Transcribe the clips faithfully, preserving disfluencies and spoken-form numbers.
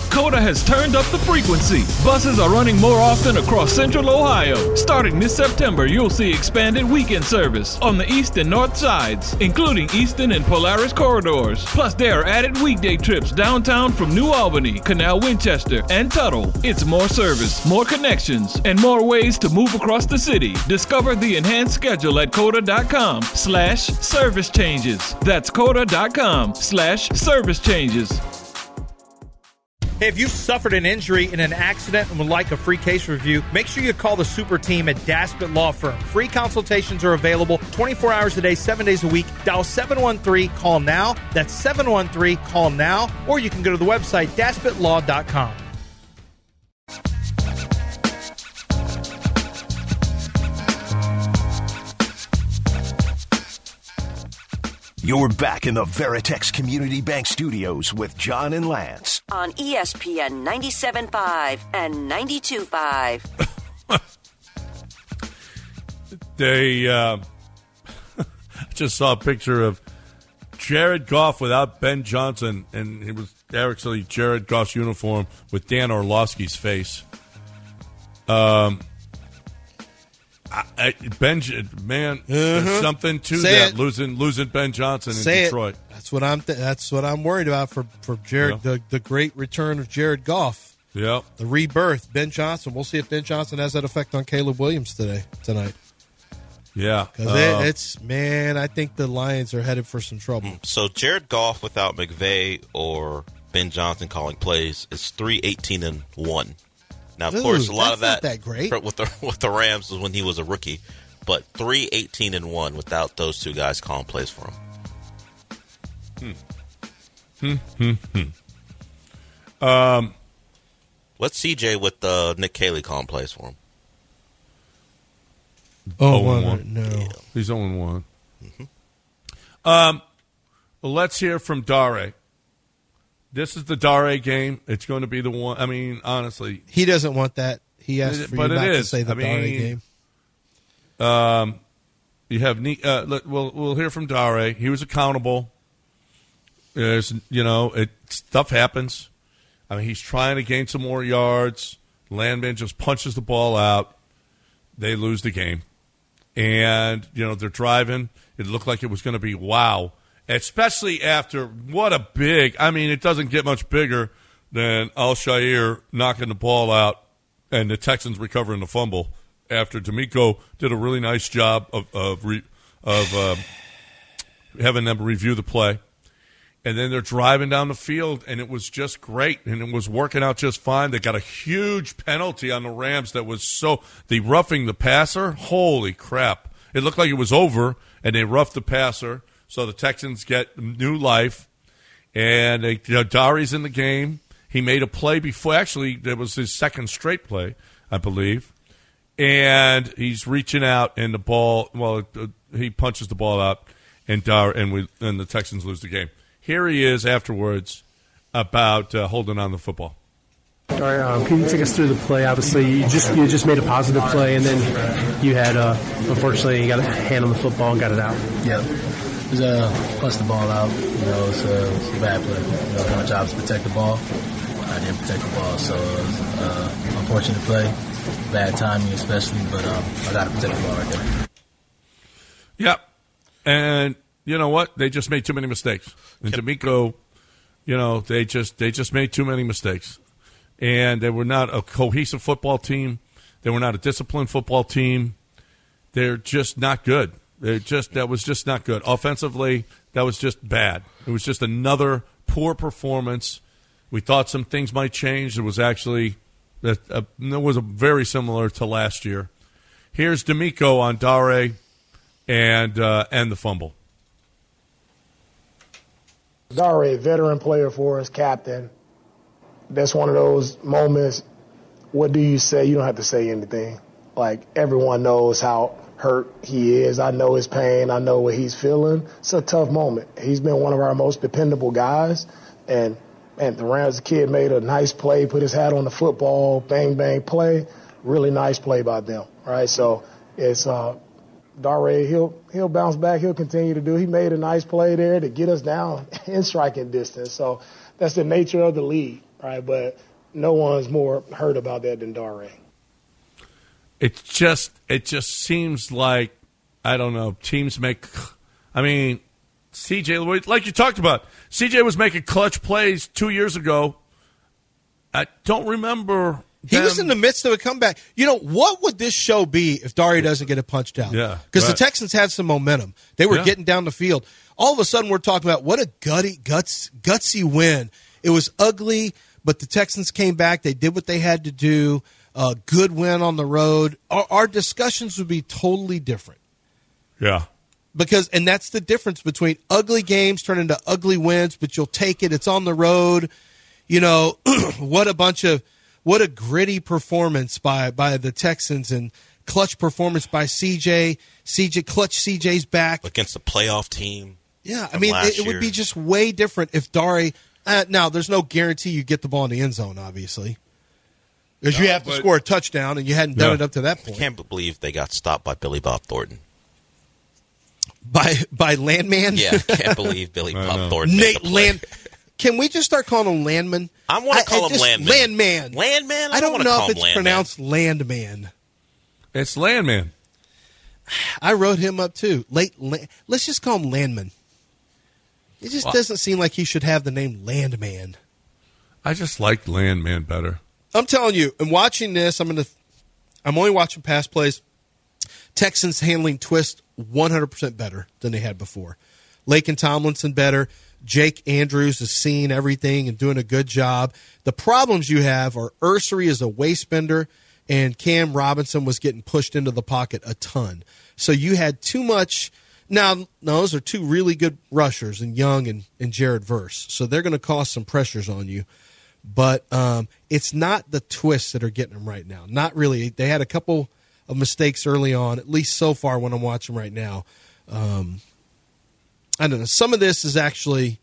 Coda has turned up the frequency. Buses are running more often across Central Ohio. Starting this September, you'll see expanded weekend service on the east and north sides, including Easton and Polaris corridors. Plus, there are added weekday trips downtown from New Albany, Canal Winchester, and Tuttle. It's more service, more connections, and more ways to move across the city. Discover the enhanced schedule at coda.com slash service changes. That's coda.com slash service changes. Hey, if you've suffered an injury in an accident and would like a free case review, make sure you call the super team at Daspit Law Firm. Free consultations are available twenty-four hours a day, seven days a week. Dial seven one three, call now. That's seven one three, call now. Or you can go to the website, daspit law dot com. You're back in the Veritex Community Bank Studios with John and Lance. On E S P N ninety-seven point five and ninety-two point five. They uh, just saw a picture of Jared Goff without Ben Johnson, and it was actually Jared Goff's uniform with Dan Orlovsky's face. Um, I, I, Ben, man, uh-huh. there's something to Say that it. losing losing Ben Johnson in Say Detroit. It. That's what I'm. Th- that's what I'm worried about for for Jared. Yeah. The, the great return of Jared Goff. Yeah. The rebirth. Ben Johnson. We'll see if Ben Johnson has that effect on Caleb Williams today tonight. Yeah, because uh, it, it's man. I think the Lions are headed for some trouble. So Jared Goff without McVay or Ben Johnson calling plays is three eighteen and one. Now, of Ooh, course, a lot of that's that, not that great. with the with the Rams was when he was a rookie, but three eighteen and one without those two guys calling plays for him. Hmm. Hmm. Hmm. Um, what's C J with uh, Nick Caley calling plays for him? Oh, one, one. no, yeah. He's zero and one. Mm-hmm. Um, well, let's hear from Dare. This is the Dare game. It's going to be the one. I mean, honestly, he doesn't want that. He asked for but you it not is. to say the I Dare mean, game. Um, you have uh, let, we'll we'll hear from Dare. He was accountable. There's you know, it stuff happens. I mean, he's trying to gain some more yards. Landman just punches the ball out. They lose the game, and you know they're driving. It looked like it was going to be wow. Especially after what a big, I mean, it doesn't get much bigger than Al-Shaair knocking the ball out and the Texans recovering the fumble after D'Amico did a really nice job of of, re, of uh, having them review the play. And then they're driving down the field, and it was just great, and it was working out just fine. They got a huge penalty on the Rams that was so – the roughing the passer, holy crap. It looked like it was over, and they roughed the passer. So the Texans get new life, and they, you know, Dare's in the game. He made a play before. Actually, that was his second straight play, I believe. And he's reaching out, and the ball. Well, uh, he punches the ball out, and Dare, and we and the Texans lose the game. Here he is afterwards about uh, holding on the football. All right, um, can you take us through the play? Obviously, you just you just made a positive play, and then you had, uh, unfortunately, you got a hand on the football and got it out. Yeah. Just uh, punch the ball out. You know, it's, uh, it's a bad play. You know, my job is to protect the ball. I didn't protect the ball, so uh, unfortunate play, bad timing especially. But um, I got to protect the ball right there. Yep, and you know what? They just made too many mistakes. And D'Amico, you know, they just they just made too many mistakes, and they were not a cohesive football team. They were not a disciplined football team. They're just not good. They just that was just not good. Offensively, that was just bad. It was just another poor performance. We thought some things might change. It was actually that uh, it was a very similar to last year. Here's D'Amico on Dare and uh, and the fumble. Dare, a veteran player for us, captain. That's one of those moments. What do you say? You don't have to say anything. Like, everyone knows how hurt he is. I know his pain. I know what he's feeling. It's a tough moment. He's been one of our most dependable guys. And, and the Rams kid made a nice play, put his hat on the football, bang, bang play. Really nice play by them, right? So it's uh, Dare, he'll, he'll bounce back. He'll continue to do. He made a nice play there to get us down in striking distance. So that's the nature of the league. right? But no one's more hurt about that than Dare. It just it just seems like, I don't know, teams make – I mean, C J, like you talked about, C J was making clutch plays two years ago. I don't remember – He was in the midst of a comeback. You know, what would this show be if Dare doesn't get it punched out? Yeah. Because right. the Texans had some momentum. They were Yeah. getting down the field. All of a sudden, we're talking about what a gutty, guts, gutsy win. It was ugly, but the Texans came back. They did what they had to do. A good win on the road. Our, our discussions would be totally different. Yeah. Because, and that's the difference between ugly games turn into ugly wins, but you'll take it. It's on the road. You know, what a bunch of, what a gritty performance by, by the Texans and clutch performance by C J. C J, clutch C J's back. Against the playoff team. Yeah, I mean, it, it would be just way different if Dare, uh, now there's no guarantee you get the ball in the end zone, obviously. Because No, you have to but- score a touchdown, and you hadn't done Yeah. it up to that I point. can't believe they got stopped by Billy Bob Thornton. By by Landman? Yeah, I can't believe Billy I Bob know. Thornton made Nate the play. Land. Can we just start calling him Landman? I want to call him just- Landman. Landman. Landman? I I don't don't wanna know call if him it's Landman. pronounced Landman. It's Landman. I wrote him up too. Late. La- Let's just call him Landman. It just Well- doesn't seem like he should have the name Landman. I just like Landman better. I'm telling you, and watching this, I'm gonna. I'm only watching pass plays. Texans handling twist one hundred percent better than they had before. Laken Tomlinson better. Jake Andrews is seeing everything and doing a good job. The problems you have are Ursery is a waist bender, and Cam Robinson was getting pushed into the pocket a ton. So you had too much. Now, those are two really good rushers in Young and, and Jared Verse. So they're going to cause some pressures on you. But um, it's not the twists that are getting them right now. Not really. They had a couple of mistakes early on, at least so far when I'm watching right now. Um, I don't know. Some of this is actually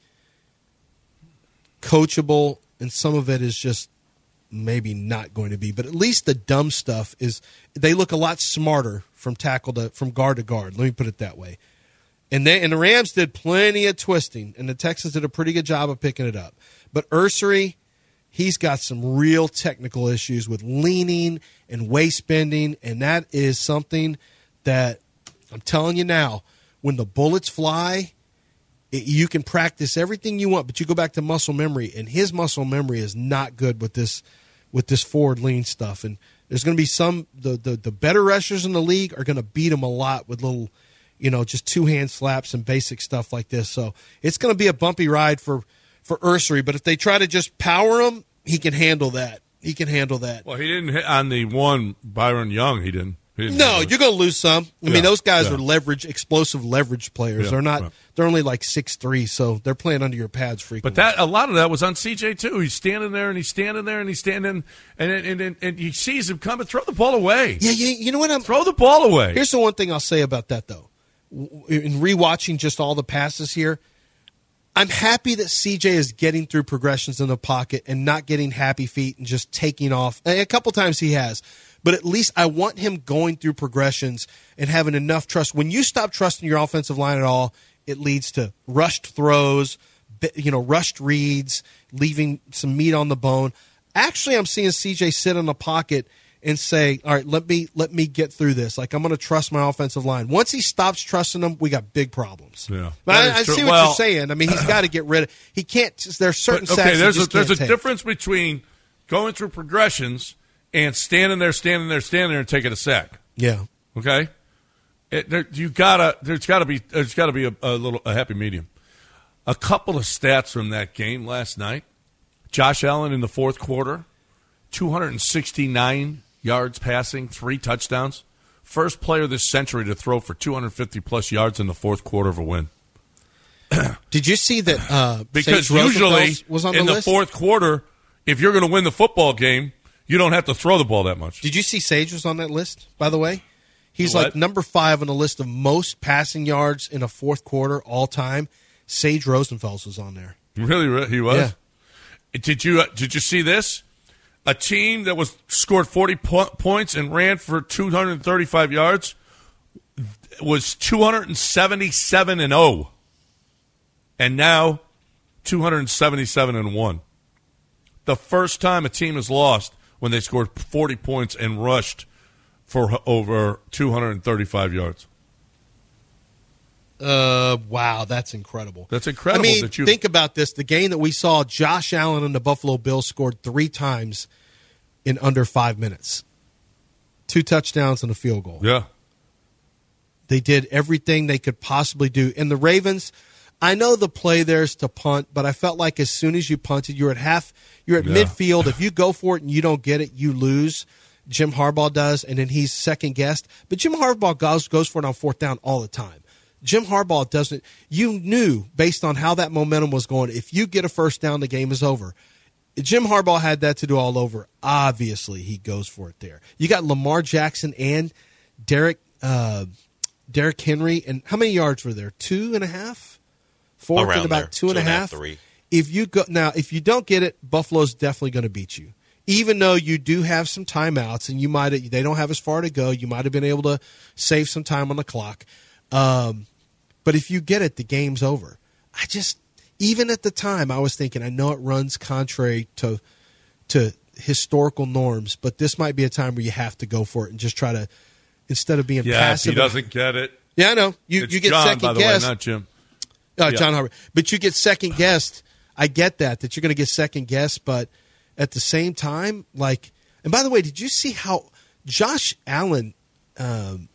coachable, and some of it is just maybe not going to be. But at least the dumb stuff is they look a lot smarter from tackle to from guard to guard. Let me put it that way. And they and the Rams did plenty of twisting, and the Texans did a pretty good job of picking it up. But Ursery, he's got some real technical issues with leaning and waist bending, and that is something that I'm telling you now, when the bullets fly, it, you can practice everything you want, but you go back to muscle memory, and his muscle memory is not good with this with this forward lean stuff. And there's going to be some the, the the better rushers in the league are going to beat him a lot with little, you know, just two hand slaps and basic stuff like this. So it's going to be a bumpy ride for for Ursery, but if they try to just power him, he can handle that. He can handle that. Well, he didn't hit on the one Byron Young. He didn't. He didn't No, you're going to lose some. I Yeah, mean, those guys yeah. are leverage, explosive leverage players. Yeah, they're not. right. They're only like six three, so they're playing under your pads frequently. But that a lot of that was on C J too. He's standing there and he's standing there and he's standing and and and, and he sees him coming. Throw the ball away. Yeah, you, you know what? I'm, Throw the ball away. Here's the one thing I'll say about that, though. W- In rewatching just all the passes here, I'm happy that C J is getting through progressions in the pocket and not getting happy feet and just taking off. A couple times he has. But at least I want him going through progressions and having enough trust. When you stop trusting your offensive line at all, it leads to rushed throws, you know, rushed reads, leaving some meat on the bone. Actually, I'm seeing C J sit in the pocket and say, all right, let me let me get through this. Like, I'm going to trust my offensive line. Once he stops trusting them, we got big problems. Yeah. But That I, I is true. see what Well- you're saying. I mean, he's got to get rid of – he can't – there's certain But, sacks okay, he there's a just there's a can't take. difference between going through progressions and standing there, standing there, standing there, and taking a sack. Yeah. Okay, it, there, you gotta. There's got to be. There's got to be a, a little a happy medium. A couple of stats from that game last night. Josh Allen in the fourth quarter, two hundred sixty-nine yards passing, three touchdowns. First player this century to throw for two hundred fifty plus yards in the fourth quarter of a win. Did you see that uh, Because Sage usually Rosenfels was on the in the list? fourth quarter, if you're going to win the football game, you don't have to throw the ball that much. Did you see Sage was on that list, by the way? He's What? like number five on the list of most passing yards in a fourth quarter all time. Sage Rosenfels was on there. Really, really, he was. Yeah. Did you uh, did you see this? A team that was scored forty po- points and ran for two hundred thirty-five yards was two hundred seventy-seven and oh, and now two hundred seventy-seven and one. the first time a team has lost when they scored forty points and rushed for over two hundred thirty-five yards. Uh, wow, that's incredible. That's incredible. I mean, that you think about this. The game that we saw, Josh Allen and the Buffalo Bills scored three times in under five minutes. Two touchdowns and a field goal. Yeah. They did everything they could possibly do. And the Ravens, I know the play there's to punt, but I felt like as soon as you punted, you're at half, you're at Yeah. midfield. If you go for it and you don't get it, you lose. Jim Harbaugh does, and then he's second guessed. But Jim Harbaugh goes, goes for it on fourth down all the time. Jim Harbaugh doesn't. You knew based on how that momentum was going, if you get a first down, the game is over. Jim Harbaugh had that to do all over. Obviously, he goes for it there. You got Lamar Jackson and Derek uh, Derek Henry, and how many yards were there? Two and a half, fourth and about there. two and two a half. Three. If you go now, if you don't get it, Buffalo's definitely going to beat you. Even though you do have some timeouts, and you might they don't have as far to go, you might have been able to save some time on the clock. Um, but if you get it, the game's over. I just, even at the time, I was thinking, I know it runs contrary to to historical norms, but this might be a time where you have to go for it and just try to, instead of being yeah, passive. if he doesn't get it. Yeah, I know. You It's you get John, second by the guessed. way, not Jim. Uh, Yeah. John Harbaugh. But you get second guessed. I get that, that you're going to get second guessed, but at the same time, like, and by the way, did you see how Josh Allen, um,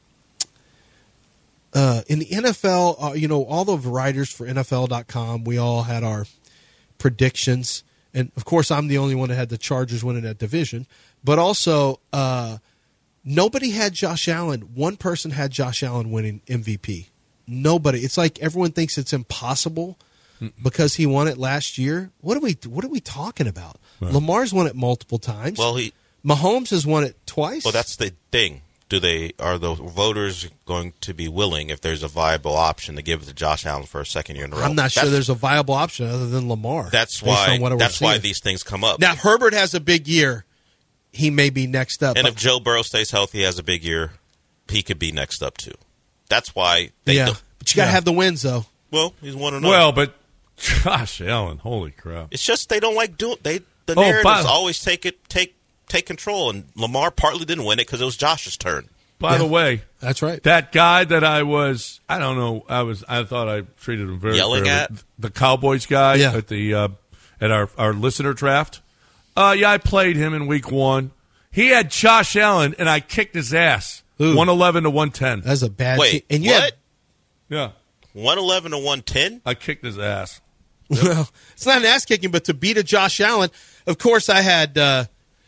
uh, in the N F L, uh, you know, all the writers for N F L dot com, we all had our predictions. And, of course, I'm the only one that had the Chargers winning that division. But also, uh, nobody had Josh Allen. One person had Josh Allen winning M V P. Nobody. It's like everyone thinks it's impossible because he won it last year. What are we What are we talking about? Right. Lamar's won it multiple times. Well, he Mahomes has won it twice. Well, that's the thing. Do they are the voters going to be willing, if there's a viable option, to give it to Josh Allen for a second year in a row? I'm not sure That's- there's a viable option other than Lamar. That's based why. on what we're That's why seeing. these things come up. Now, if Herbert has a big year, he may be next up. and but- if Joe Burrow stays healthy, has a big year, he could be next up too. That's why they. yeah, don't- but you got to Yeah. have the wins, though. well, he's one and oh. Well, but Josh Allen, holy crap. It's just they don't like doing. They the Oh, narratives by- always take it take take control, and Lamar partly didn't win it because it was Josh's turn. By Yeah. the way, That's right. that guy that I was, I don't know, I was, I thought I treated him very Yelling fairly. at? The Cowboys guy Yeah. at the uh, at our our listener draft. Uh, yeah, I played him in week one. He had Josh Allen, and I kicked his ass, Ooh. one eleven to one ten. That's a bad Wait, team. And you what? had- Yeah, One eleven to one ten. I kicked his ass. Well, it's not an ass kicking, but to beat a Josh Allen, of course, I had. Uh,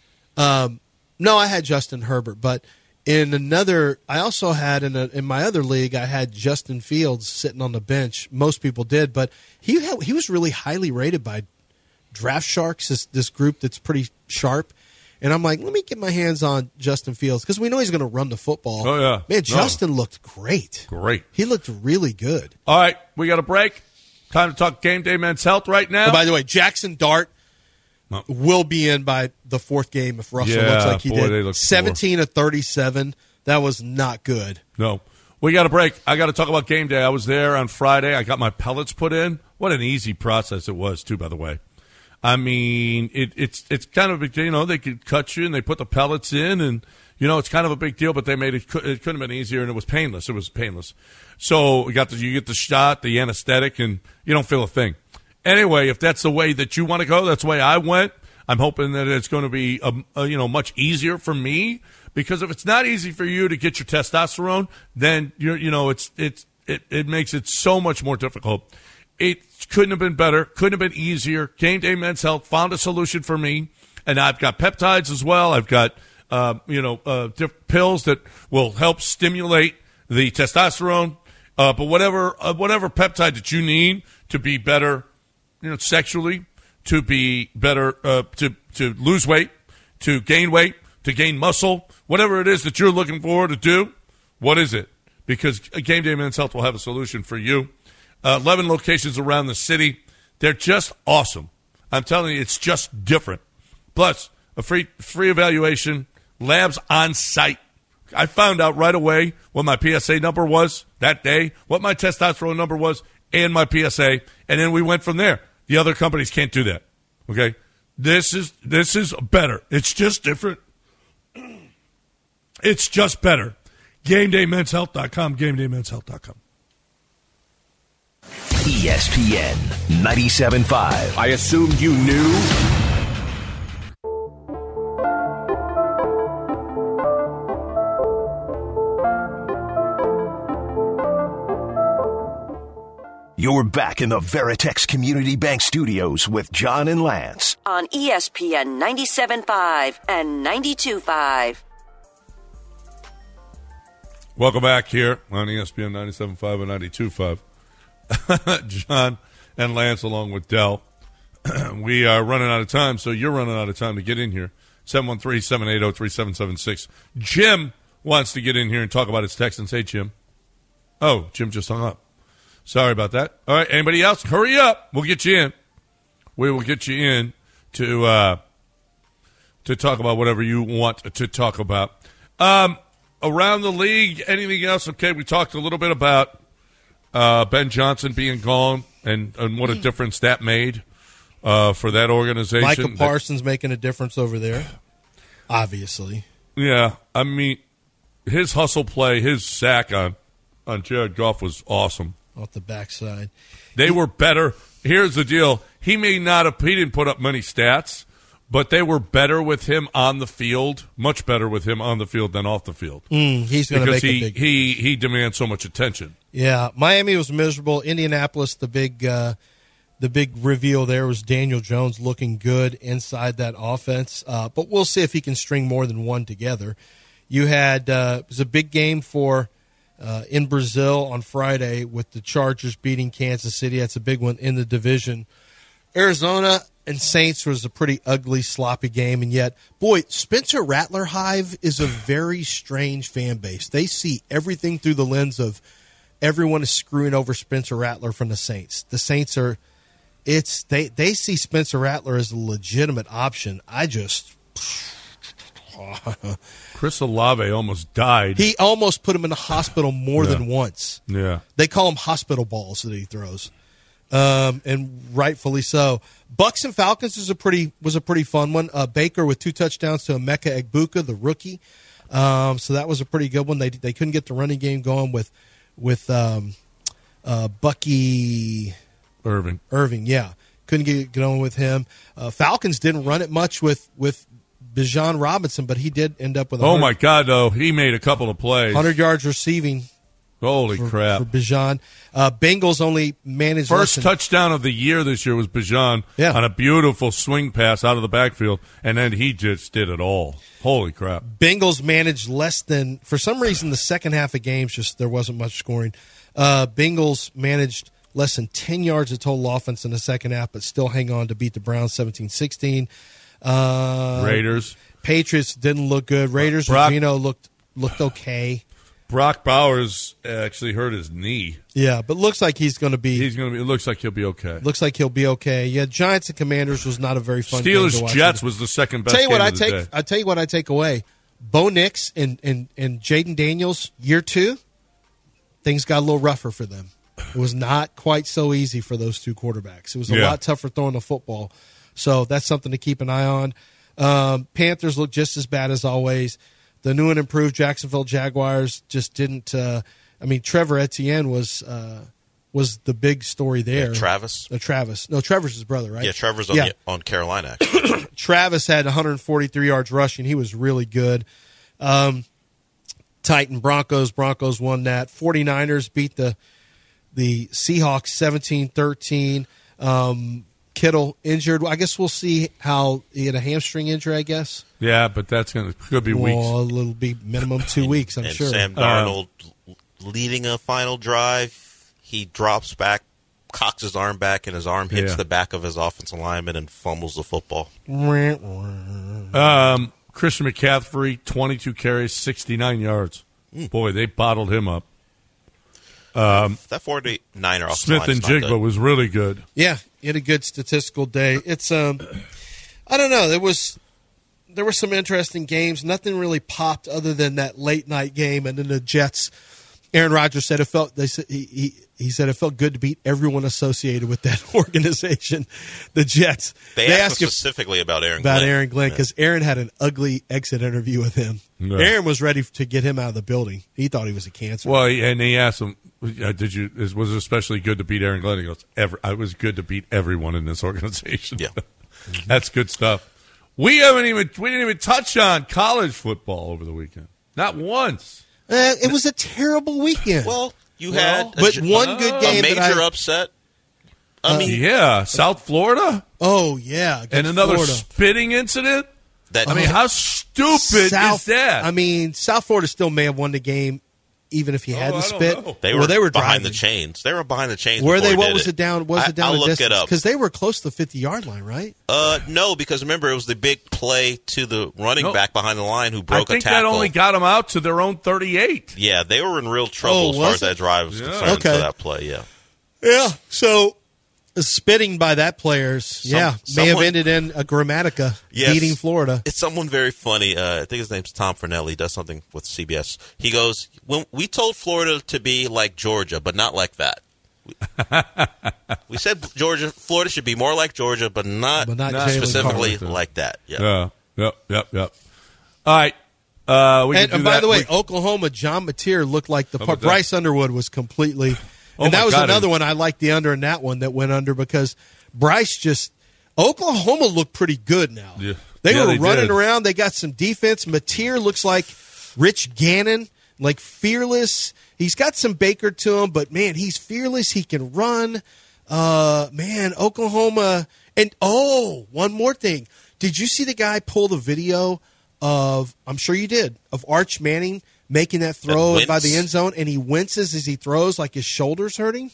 um, no, I had Justin Herbert, but in another, I also had in a, in my other league, I had Justin Fields sitting on the bench. Most people did, but he had, he was really highly rated by Draft Sharks, this this group that's pretty sharp. And I'm like, let me get my hands on Justin Fields because we know he's going to run the football. Oh, yeah. Man, No. Justin looked great. Great. He looked really good. All right, we got a break. Time to talk game day men's health right now. And by the way, Jackson Dart No. will be in by the fourth game if Russell Yeah, looks like he boy, they did. look seventeen of thirty-seven. That was not good. No. We got a break. I got to talk about game day. I was there on Friday. I got my pellets put in. What an easy process it was, too, by the way. I mean, it, it's it's kind of a big deal. You know, they could cut you and they put the pellets in, and, you know, it's kind of a big deal, but they made it, it couldn't have been easier, and it was painless. It was painless. So you got the, you get the shot, the anesthetic, and you don't feel a thing. Anyway, if that's the way that you want to go, that's the way I went. I'm hoping that it's going to be, a, a, you know, much easier for me, because if it's not easy for you to get your testosterone, then, you're, you know, it's it's it, it makes it so much more difficult. It couldn't have been better, couldn't have been easier. Game Day Men's Health found a solution for me, and I've got peptides as well. I've got, uh, you know, uh, diff- pills that will help stimulate the testosterone, uh, but whatever uh, whatever peptide that you need to be better, you know, sexually, to be better, uh, to to lose weight, to gain weight, to gain muscle, whatever it is that you're looking for to do, what is it? Because Game Day Men's Health will have a solution for you. Uh, eleven locations around the city. They're just awesome. I'm telling you, it's just different. Plus, a free free evaluation, labs on site. I found out right away what my P S A number was that day, what my testosterone number was, and my P S A, and then we went from there. The other companies can't do that. Okay? This is this is better. It's just different. It's just better. game day men's health dot com, game day men's health dot com. E S P N ninety-seven point five. I assumed you knew. You're back in the Veritex Community Bank Studios with John and Lance. On E S P N ninety-seven point five and ninety-two point five. Welcome back here on E S P N ninety-seven point five and ninety-two point five. John and Lance along with Dell. We are running out of time, so you're running out of time to get in here. seven one three, seven eight zero, three seven seven six. Jim wants to get in here and talk about his Texans. Hey, Jim. Oh, Jim just hung up. Sorry about that. All right, anybody else? Hurry up. We'll get you in. We will get you in to uh, to talk about whatever you want to talk about. Um, around the league, anything else? Okay, we talked a little bit about uh, Ben Johnson being gone and, and what a difference that made uh, for that organization. Micah Parsons that, making a difference over there, obviously. Yeah, I mean, his hustle play, his sack on, on Jared Goff was awesome. Off the backside. They he, were better. Here's the deal. He may not have, he didn't put up many stats, but they were better with him on the field, much better with him on the field than off the field. Mm, he's going to make he, a big he he demands so much attention. Yeah, Miami was miserable. Indianapolis, the big uh, the big reveal there was Daniel Jones looking good inside that offense. Uh, but we'll see if he can string more than one together. You had uh, it was a big game for uh, in Brazil on Friday with the Chargers beating Kansas City. That's a big one in the division. Arizona and Saints was a pretty ugly, sloppy game, and yet, boy, Spencer Rattler Hive is a very strange fan base. They see everything through the lens of everyone is screwing over Spencer Rattler from the Saints. The Saints are, it's they they see Spencer Rattler as a legitimate option. I just, Chris Olave almost died. He almost put him in the hospital more yeah. than once. Yeah, they call him hospital balls that he throws. Um, and rightfully so. Bucks and Falcons is a pretty was a pretty fun one. Uh, Baker with two touchdowns to Emeka Egbuka, the rookie. Um, so that was a pretty good one. They they couldn't get the running game going with with um, uh, Bucky Irving. Irving, yeah, couldn't get it going with him. Uh, Falcons didn't run it much with with Bijan Robinson, but he did end up with. Oh my God, though, he made a couple of plays, one hundred yards receiving. Holy for, crap! For Bijan, uh, Bengals only managed first than, touchdown of the year this year was Bijan yeah. on a beautiful swing pass out of the backfield, and then he just did it all. Holy crap! Bengals managed less than for some reason the second half of games just there wasn't much scoring. Uh, Bengals managed less than ten yards of total offense in the second half, but still hang on to beat the Browns seventeen sixteen. Uh, Raiders, Patriots didn't look good. Raiders, Brock, Reno looked looked okay. Brock Bowers actually hurt his knee. Yeah, but looks like he's going to be. He's going to be. It looks like he'll be okay. Looks like he'll be okay. Yeah, Giants and Commanders was not a very fun. Steelers game to watch. Jets was the second best. Tell you game what, I of the take. day. I tell you what, I take away. Bo Nix and and and Jaden Daniels year two, things got a little rougher for them. It was not quite so easy for those two quarterbacks. It was a yeah. lot tougher throwing the football. So that's something to keep an eye on. Um, Panthers look just as bad as always. The new and improved Jacksonville Jaguars just didn't. Uh, I mean, Trevor Etienne was uh, was the big story there. Yeah, Travis. Uh, Travis. No, Trevor's his brother, right? Yeah, Trevor's on, yeah. The, on Carolina. Actually. Travis had one hundred forty-three yards rushing. He was really good. Um, Titan Broncos. Broncos won that. 49ers beat the the Seahawks seventeen thirteen. Um, Kittle injured. I guess we'll see how he had a hamstring injury, I guess. Yeah, but that's going to could be weeks. Well, it'll be minimum two and, weeks, I'm and sure. Sam Darnold uh, leading a final drive. He drops back, cocks his arm back, and his arm hits yeah. the back of his offensive lineman and fumbles the football. Um, Christian McCaffrey, twenty-two carries, sixty-nine yards. Mm. Boy, they bottled him up. Um, that forty-niner offensive Smith and Jigba was really good. Yeah, he had a good statistical day. It's um, I don't know. There was there were some interesting games. Nothing really popped other than that late night game, and then the Jets Aaron Rodgers said it felt. They said he, he he said it felt good to beat everyone associated with that organization, the Jets. They, they asked, asked him specifically about Aaron about Glenn. Aaron Glenn because yeah. Aaron had an ugly exit interview with him. Yeah. Aaron was ready to get him out of the building. He thought he was a cancer. Well, and he asked him, "Did you? Was it especially good to beat Aaron Glenn?" He goes, "Every, "I was good to beat everyone in this organization." Yeah, that's good stuff. We haven't even we didn't even touch on college football over the weekend. Not once. Uh, it was a terrible weekend. Well, you well, had, but a, one good game. A major that I, upset. I uh, mean, yeah, South Florida. Oh yeah, and another Florida. spitting incident. That I mean, how stupid South, is that? I mean, South Florida still may have won the game, even if he oh, hadn't spit. They were, well, they were behind driving. the chains. They were behind the chains. Were they? What was was it down? Was I, it down? I'll look distance? it up Because they were close to the fifty-yard line, right? Uh, no, because remember it was the big play to the running no, back behind the line who broke I think a tackle. that only got them out to their own thirty-eight. Yeah, they were in real trouble Oh, as far was as it? that drive was Yeah. concerned Okay. for that play. Yeah. Yeah. So spitting by that players, Some, yeah, may someone, have ended in a Grammatica yes, beating Florida. It's someone very funny. Uh, I think his name's Tom Fernelli. He does something with C B S. He goes, "When we told Florida to be like Georgia, but not like that. We said Georgia, Florida should be more like Georgia, but not, But not not Jalen specifically Carter. like that." Yeah. Yeah. Yep. Yep. Yep. All right. Uh, we And, can do and by that. the way, We- Oklahoma, John Mateer looked like the How part. about that? Bryce Underwood was completely, Oh and my that was God, another it- one I liked the under in that one that went under because Bryce just Oklahoma looked pretty good now. Yeah. They Yeah, were they running did. around. They got some defense. Mateer looks like Rich Gannon, like fearless. He's got some Baker to him, but man, he's fearless. He can run. Uh, man, Oklahoma. And oh, one more thing. Did you see the guy pull the video of, I'm sure you did, of Arch Manning making that throw That by the wince. end zone, and he winces as he throws like his shoulder's hurting?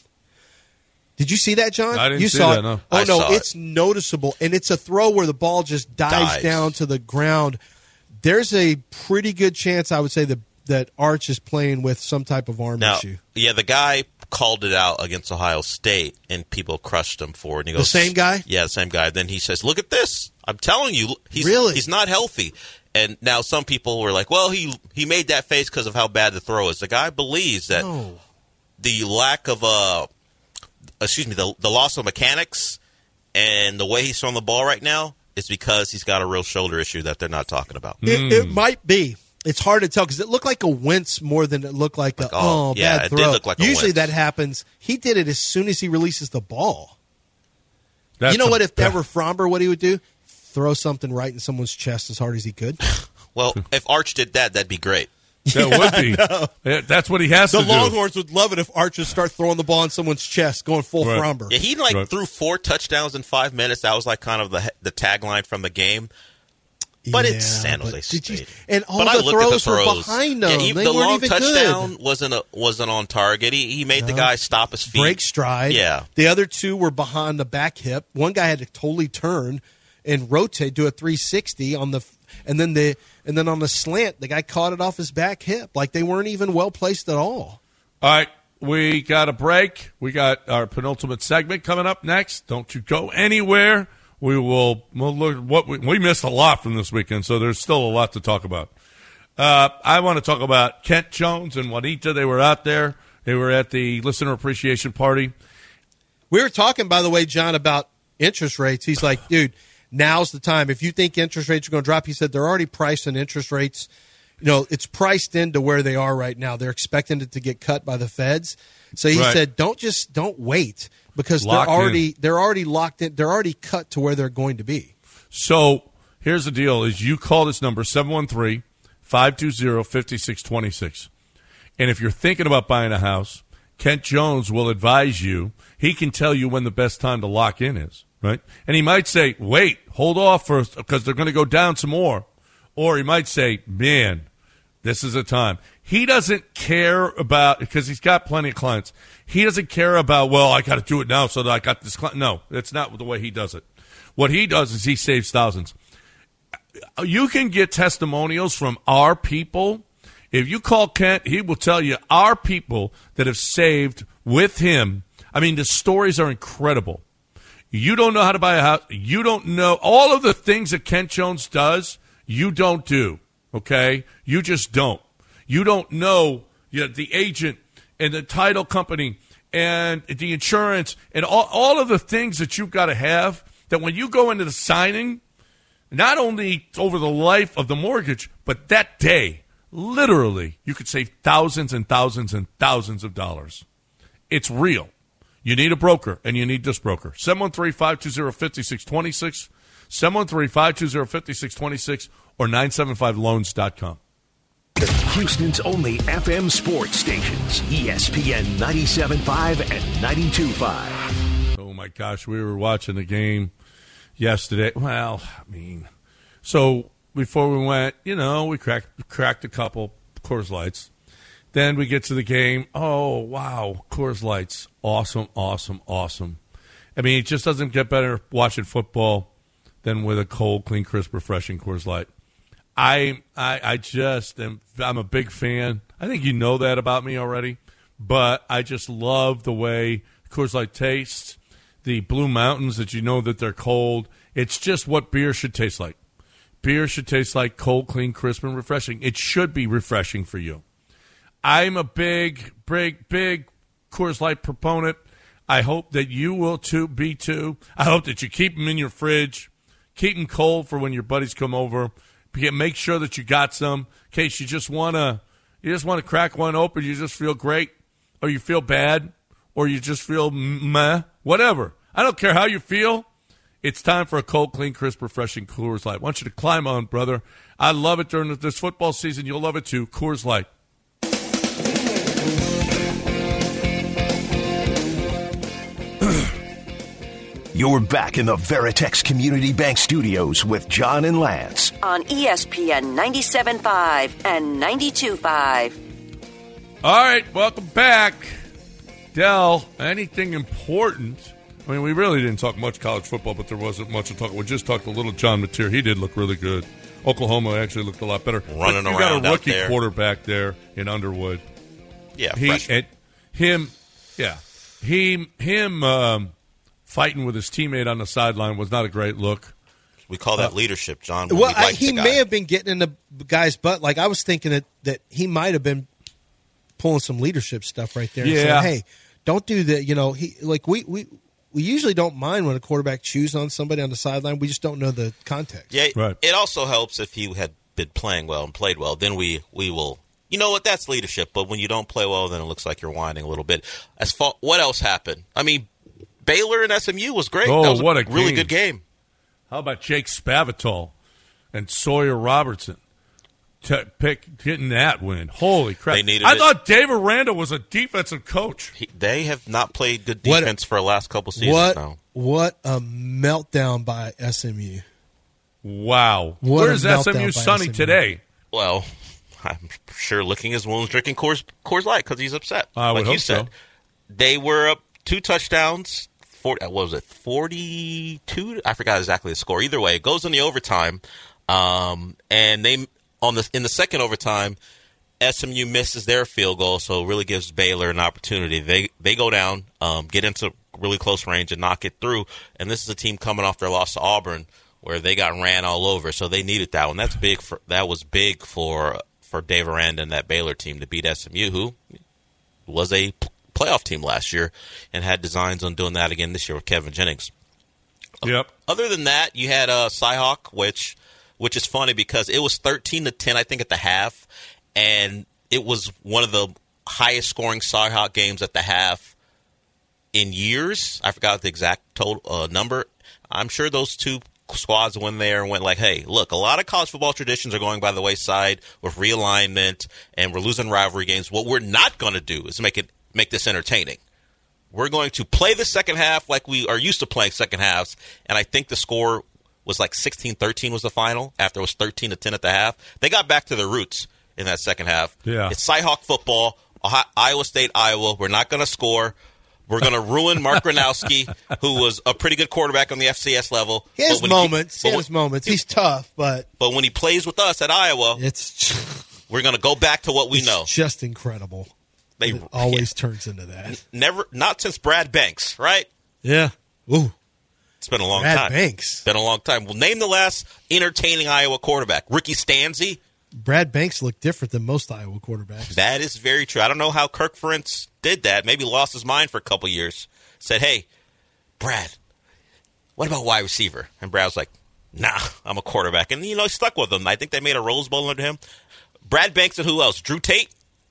Did you see that, John? I didn't you see saw that, it. no. Oh, I no, saw it. it's noticeable. And it's a throw where the ball just dives, Dives. down to the ground. There's a pretty good chance, I would say, that, that Arch is playing with some type of arm Now, issue. yeah, the guy called it out against Ohio State, and people crushed him for it. And he The goes, same guy? Yeah, the same guy. Then he says, "Look at this! I'm telling you, he's Really? he's not healthy." And now some people were like, "Well, he he made that face because of how bad the throw is." The guy believes that No. the lack of uh, excuse me, the the loss of mechanics and the way he's throwing the ball right now is because he's got a real shoulder issue that they're not talking about. It, it might be. It's hard to tell because it looked like a wince more than it looked like, Like, a oh, oh, yeah, bad it throw. did look like a Usually wince. that happens. He did it as soon as he releases the ball. That's you know a- what? If that were Fromber, what he would do? Throw something right in someone's chest as hard as he could. Well, if Arch did that, that'd be great. That would be. Yeah, that's what he has The to do. Longhorns would love it if Archers start throwing the ball in someone's chest, going full Right. Fromber. Yeah, he like Right. threw four touchdowns in five minutes. That was like kind of the the tagline from the game. But it's Yeah, San but Jose did you- State. and all but I the looked at the throws were throws. behind them. Yeah, even They the weren't long even touchdown good. wasn't a, wasn't on target. He he made the guy stop his feet. Break stride. Yeah. The other two were behind the back hip. One guy had to totally turn and rotate, do a three sixty on the, and then the and then on the slant, the guy caught it off his back hip. Like they weren't even well placed at all. All right, we got a break. We got our penultimate segment coming up next. Don't you go anywhere. We will we'll look at what we, we missed a lot from this weekend, so there's still a lot to talk about. Uh, I want to talk about Kent Jones and Juanita. They were out there. They were at the listener appreciation party. We were talking, by the way, John, about interest rates. He's like, dude, now's the time. If you think interest rates are going to drop, he said they're already priced in interest rates. You know, it's priced into where they are right now. They're expecting it to get cut by the feds. So he Right. said, don't just don't wait because Lock they're already in. they're already locked in. They're already cut to where they're going to be. So here's the deal: is you call this number seven one three, five two zero, five six two six, and if you're thinking about buying a house, Kent Jones will advise you. He can tell you when the best time to lock in is, right? And he might say, wait, hold off first because they're going to go down some more. Or he might say, man, this is a time. He doesn't care about, because he's got plenty of clients, he doesn't care about, well, I got to do it now so that I got this client. No, that's not the way he does it. What he does is he saves thousands. You can get testimonials from our people. If you call Kent, he will tell you our people that have saved with him. I mean, the stories are incredible. You don't know how to buy a house. You don't know all of the things that Kent Jones does. You don't do, okay? You just don't. You don't know, you know, the agent and the title company and the insurance and all, all of the things that you've got to have, that when you go into the signing, not only over the life of the mortgage, but that day, literally, you could save thousands and thousands and thousands of dollars. It's real. You need a broker, and you need this broker. seven one three, five two zero, five six two six, seven one three, five two zero, five six two six, or nine seven five loans dot com. Houston's only F M sports stations, E S P N ninety-seven point five and ninety-two point five. Oh, my gosh, we were watching the game yesterday. Well, I mean, so before we went, you know, we cracked, cracked a couple Coors Lights. Then we get to the game. Oh, wow, Coors Lights. Awesome, awesome, awesome. I mean, it just doesn't get better watching football than with a cold, clean, crisp, refreshing Coors Light. I, I, I just am, I'm a big fan. I think you know that about me already, but I just love the way Coors Light tastes. The Blue Mountains, that you know that they're cold. It's just what beer should taste like. Beer should taste like cold, clean, crisp, and refreshing. It should be refreshing for you. I'm a big, big, big Coors Light proponent. I hope that you will too, be too. I hope that you keep them in your fridge. Keep them cold for when your buddies come over. Make sure that you got some in case you just want to you just want to crack one open. You just feel great, or you feel bad, or you just feel meh, whatever. I don't care how you feel. It's time for a cold, clean, crisp, refreshing Coors Light. I want you to climb on, brother. I love it during this football season. You'll love it too. Coors Light. You're back in the Veritex Community Bank Studios with John and Lance. On E S P N ninety-seven point five and ninety-two point five. All right, welcome back. Del, anything important? I mean, we really didn't talk much college football, but there wasn't much to talk. We just talked a little John Mateer. He did look really good. Oklahoma actually looked a lot better. Running but you around got a rookie out there. quarterback there in Underwood. Yeah, he freshman. and him, yeah, he him um, fighting with his teammate on the sideline was not a great look. We call that Uh, leadership, John. Well, We I, like he the guy. may have been getting in the guy's butt. Like, I was thinking that, that he might have been pulling some leadership stuff right there. And Yeah. saying, hey, don't do that. You know, he like we, we we usually don't mind when a quarterback chews on somebody on the sideline. We just don't know the context. Yeah, Right. it also helps if you had been playing well and played well. Then we, we will, you know what, that's leadership. But when you don't play well, then it looks like you're whining a little bit. As far, what else happened? I mean, Baylor and S M U was great. Oh, that was what a really game. good game. How about Jake Spavital and Sawyer Robertson t- pick, getting that win? Holy crap. They needed I it. thought Dave Aranda was a defensive coach. He, they have not played good What- defense for the last couple seasons What now. what a meltdown by S M U. Wow. What a Where's S M U meltdown by Sunny S M U. today? Well, I'm sure licking his wounds, drinking Coors, Coors Light because he's upset. I would like hope you said, so. they were up two touchdowns. forty, what was it, forty-two? I forgot exactly the score. Either way, it goes in the overtime, um, and they on the in the second overtime, S M U misses their field goal, so it really gives Baylor an opportunity. They they go down, um, get into really close range, and knock it through. And this is a team coming off their loss to Auburn, where they got ran all over, so they needed that one. That's big for that was big for for Dave Aranda and that Baylor team to beat S M U, who was a playoff team last year and had designs on doing that again this year with Kevin Jennings. Yep. Other than that, you had uh, Cyhawk, which which is funny because it was thirteen to ten, I think, at the half, and it was one of the highest scoring Cyhawk games at the half in years. I forgot the exact total uh, number. I'm sure those two squads went there and went like, hey, look, a lot of college football traditions are going by the wayside with realignment, and we're losing rivalry games. What we're not going to do is make it make this entertaining. We're going to play the second half like we are used to playing second halves, and I think the score was like sixteen thirteen was the final after it was thirteen to ten at the half. They got back to their roots in that second half. Yeah. It's Cyhawk football, Ohio- Iowa State, Iowa. We're not going to score. We're going to ruin Mark Gronowski, who was a pretty good quarterback on the F C S level. He has But when moments. but He has when- moments. He's tough, but But when he plays with us at Iowa, it's we're going to go back to what we it's know. just incredible. They It always turns into that. never, not since Brad Banks, right? Yeah. Ooh. It's been a long Brad time. Banks. Been a long time. Well, name the last entertaining Iowa quarterback. Ricky Stanzi? Brad Banks looked different than most Iowa quarterbacks. That is very true. I don't know how Kirk Ferentz did that. Maybe lost his mind for a couple years. Said, hey, Brad, what about wide receiver? And Brad was like, nah, I'm a quarterback. And, you know, he stuck with him. I think they made a Rose Bowl under him. Brad Banks and who else? Drew Tate?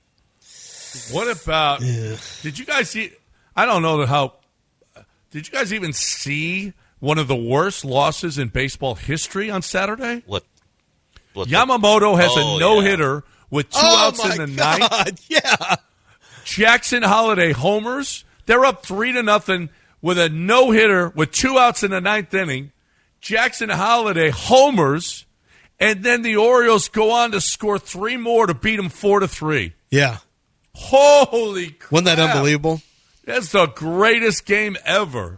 What about, yeah. did you guys see, I don't know how, did you guys even see one of the worst losses in baseball history on Saturday? What? what Yamamoto has oh, a no-hitter yeah. with two oh outs in the God. ninth. Yeah. Jackson Holiday homers. They're up three to nothing with a no-hitter with two outs in the ninth inning. Jackson Holiday homers, and then the Orioles go on to score three more to beat them four to three. Yeah. Holy crap. Wasn't that unbelievable? That's the greatest game ever.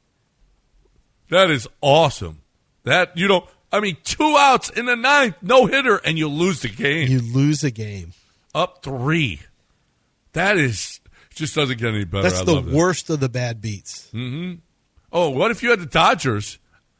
That is awesome. That, you know, I mean, two outs in the ninth, no hitter, and you lose the game. You lose a game. Up three. That is, just doesn't get any better. That's I the love worst of the bad beats. Mm-hmm. Oh, what if you had the Dodgers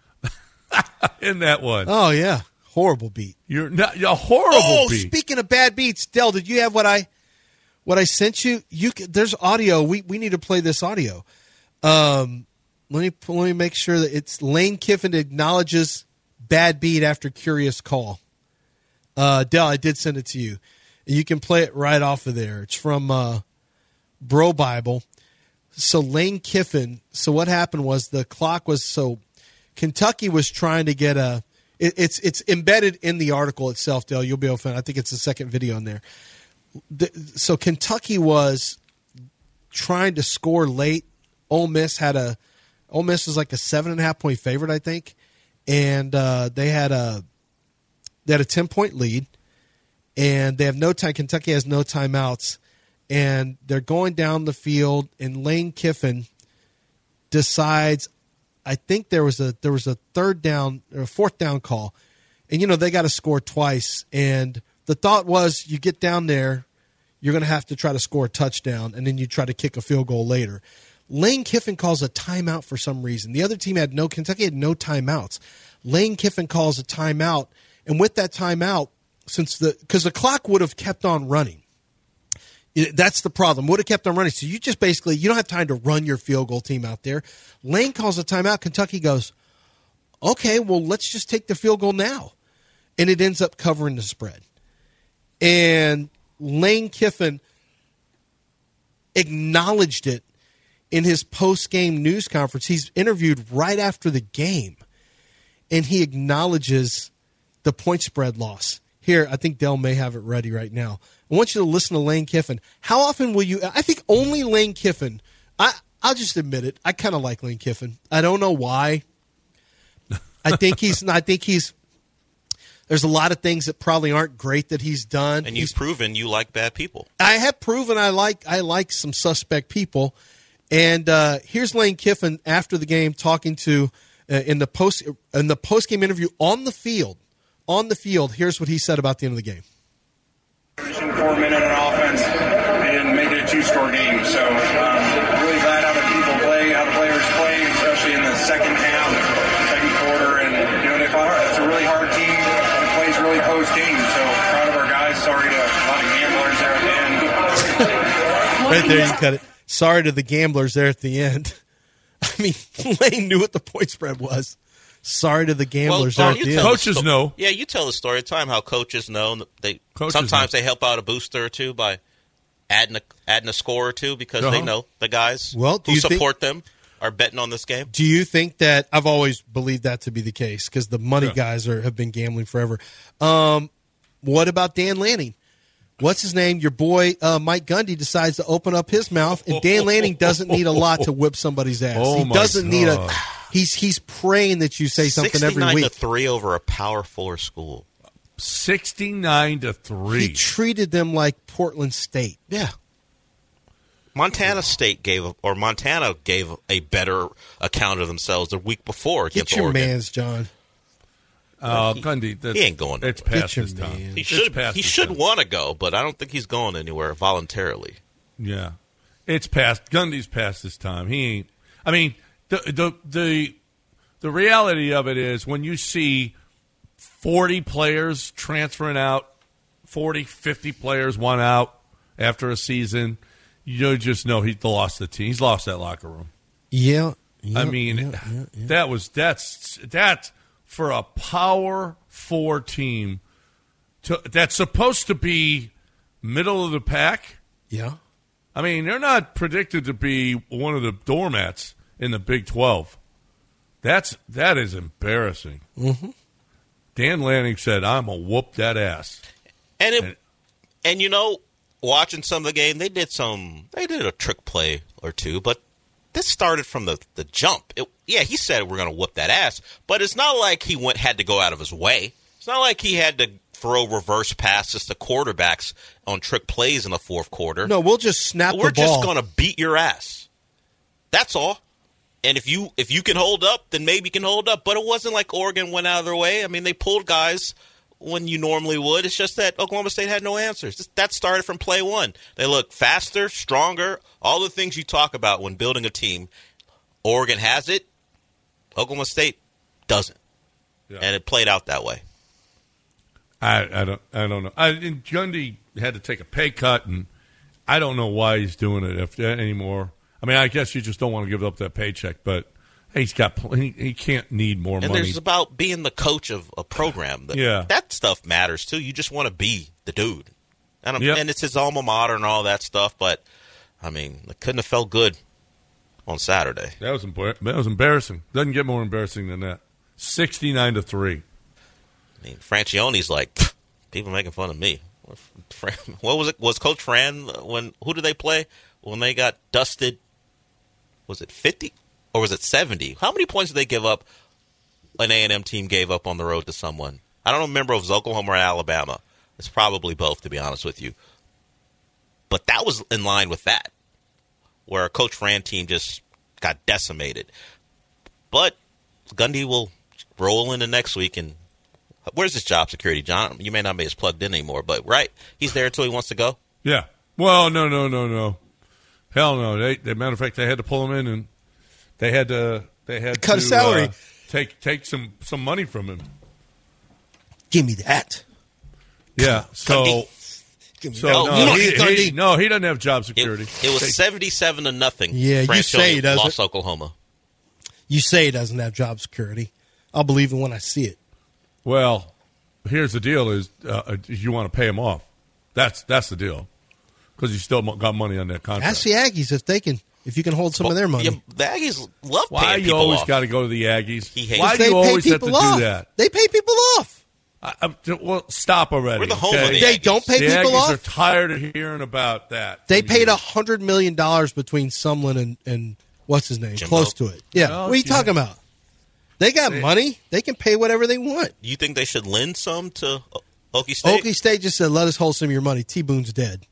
in that one? Oh, yeah. Horrible beat. You're not, a horrible oh, beat. Speaking of bad beats, Del, did you have what I what I sent you? You there's audio. We we need to play this audio. Um, let me let me make sure that it's Lane Kiffin acknowledges bad beat after curious call. Uh, Del, I did send it to you. You can play it right off of there. It's from uh, Bro Bible. So Lane Kiffin. So what happened was the clock was so Kentucky was trying to get a. It, it's it's embedded in the article itself, Dale. You'll be able to find. I think it's the second video in there. The, so Kentucky was trying to score late. Ole Miss had a. Ole Miss was like a seven and a half point favorite, I think, and uh, they had a. They had a ten point lead, and they have no time. Kentucky has no timeouts, and they're going down the field, and Lane Kiffin decides. I think there was a there was a third down or a fourth down call, and you know they got to score twice. And the thought was, you get down there, you're going to have to try to score a touchdown, and then you try to kick a field goal later. Lane Kiffin calls a timeout for some reason. The other team had no Kentucky had no timeouts. Lane Kiffin calls a timeout, and with that timeout, since the because the clock would have kept on running. That's the problem. Would have kept on running. So you just basically, you don't have time to run your field goal team out there. Lane calls a timeout. Kentucky goes, okay, well, let's just take the field goal now. And it ends up covering the spread. And Lane Kiffin acknowledged it in his post-game news conference. He's interviewed right after the game. And he acknowledges the point spread loss. Here, I think Del may have it ready right now. I want you to listen to Lane Kiffin. How often will you – I think only Lane Kiffin I, – I'll just admit it. I kind of like Lane Kiffin. I don't know why. I think he's – I think he's – there's a lot of things that probably aren't great that he's done. And you've he's, proven you like bad people. I have proven I like I like some suspect people. And uh, here's Lane Kiffin after the game talking to uh, – in the post in the post-game interview on the field. On the field, here's what he said about the end of the game. Four minute on offense and made it a two-score game. So um, really glad how the people play, how the players play, especially in the second half, second quarter, and you know they fought hard. It's a really hard team that plays really close games. So proud of our guys. Sorry to a lot of gamblers there at the end. Right there, you cut it. Sorry to the gamblers there at the end. I mean, Lane knew what the point spread was. Sorry to the gamblers. Well, there at the end. Coaches sto- know. Yeah, you tell the story at the time how coaches know. They coaches sometimes know. they help out a booster or two by adding a adding a score or two because uh-huh. they know the guys well, do who you support think, them are betting on this game. Do you think that I've always believed that to be the case because the money yeah. guys are have been gambling forever? Um, what about Dan Lanning? What's his name? Your boy uh, Mike Gundy decides to open up his mouth, and Dan Lanning doesn't need a lot to whip somebody's ass. Oh he my doesn't God. need a. He's he's praying that you say something every week. sixty-nine to three over a Power Four school. Sixty-nine to three. He treated them like Portland State. Yeah. Montana State gave, a, or Montana gave a better account of themselves the week before against Get your Oregon. man's, John. Uh, he, Gundy, that's, he ain't going It's anywhere. past Get your his time. man. He It's should past he his should time. want to go, but I don't think he's going anywhere voluntarily. Yeah, it's past. Gundy's past his time. He ain't. I mean, the the the the reality of it is when you see forty players transferring out forty, fifty players want out after a season, you just know he lost the team. He's lost that locker room. Yeah. yeah I mean, yeah, yeah, yeah. that was that's that's for a power four team to, that's supposed to be middle of the pack. Yeah. I mean, they're not predicted to be one of the doormats in the Big twelve. That's that is embarrassing. Mm-hmm. Dan Lanning said, "I'm gonna whoop that ass." And it, and, and you know, watching some of the game, they did some, they did a trick play or two, but this started from the the jump. It, yeah, he said we're gonna whoop that ass, but it's not like he went had to go out of his way. It's not like he had to throw reverse passes to quarterbacks on trick plays in the fourth quarter. No, we'll just snap We're the ball. just gonna beat your ass. That's all. And if you if you can hold up, then maybe you can hold up. But it wasn't like Oregon went out of their way. I mean, they pulled guys when you normally would. It's just that Oklahoma State had no answers. That started from play one. They look faster, stronger, all the things you talk about when building a team. Oregon has it. Oklahoma State doesn't. Yeah. And it played out that way. I, I don't I don't know. I, and Gundy had to take a pay cut, and I don't know why he's doing it if, anymore. I mean, I guess you just don't want to give up that paycheck, but he's got he, he can't need more and money. And there's about being the coach of a program. That, yeah. That stuff matters, too. You just want to be the dude. And, yep. and it's his alma mater and all that stuff, but, I mean, it couldn't have felt good on Saturday. That was, that was embarrassing. Doesn't get more embarrassing than that. sixty-nine to three. I mean, Francione's like, people making fun of me. What was it? Was Coach Fran, when, who did they play when they got dusted? Was it fifty or was it seventy? How many points did they give up? An A and M team gave up on the road to someone. I don't remember if it was Oklahoma or Alabama. It's probably both, to be honest with you. But that was in line with that, where a Coach Fran team just got decimated. But Gundy will roll into next week. And where's his job security, John? You may not be as plugged in anymore, but right, he's there until he wants to go. Yeah. Well, no, no, no, no. Hell no! They, as a matter of fact, they had to pull him in, and they had to they had cut to, a salary, uh, take take some, some money from him. Give me that. Yeah. So, Give me so that. no, Oh, he, he, no, he doesn't have job security. It, it was they, seventy-seven to nothing. Yeah, you say he doesn't. Lost Oklahoma. You say he doesn't have job security. I'll believe it when I see it. Well, here's the deal: is uh, you want to pay him off? That's that's the deal. Because you still got money on that contract. Ask the Aggies if they can, if you can hold some well, of their money. Yeah, the Aggies love paying Why you people always off. got to go to the Aggies? He hates Why do they you pay always have to people do off. that? They pay people off. I, I, well, stop already. We're the home okay? of the They Aggies. don't pay the people Aggies off. are tired of hearing about that. They from paid you. a hundred million dollars between Sumlin and, and what's his name, Jimbo. close to it. Yeah, Oh, what are you yeah. talking about? They got They- money. They can pay whatever they want. You think they should lend some to Okie State? Okie State just said, "Let us hold some of your money." T. Boone's dead.